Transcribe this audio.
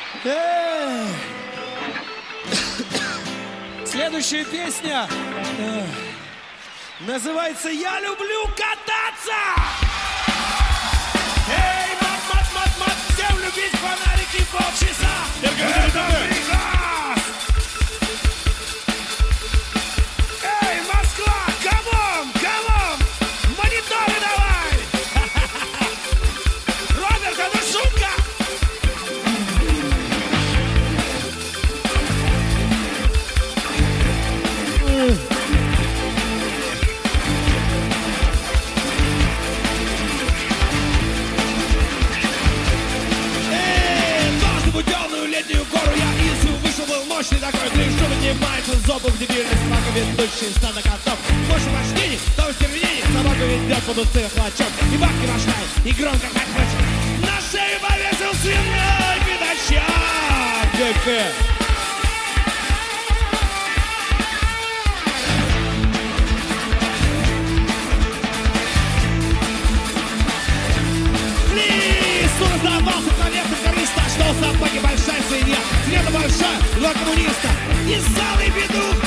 Следующая песня называется «Я люблю кататься». Эй, мат, всем любить фонарики полчаса. Это приказ. Эй, Москва, камон, мониторы давай. Роберт, это шутка. Мощный такой клин, что поднимается зобом дебильный собака, ведущий стадо котов. Больше почтений, то стервенений, собака ведет под усы хлачок. И бабки машинает, и громко как хочет. На шею повесил свиной пятачок. Лису раздавался проверка карниста, что у собаки большая свинья. Света большая, два коммуниста. И ссалый петух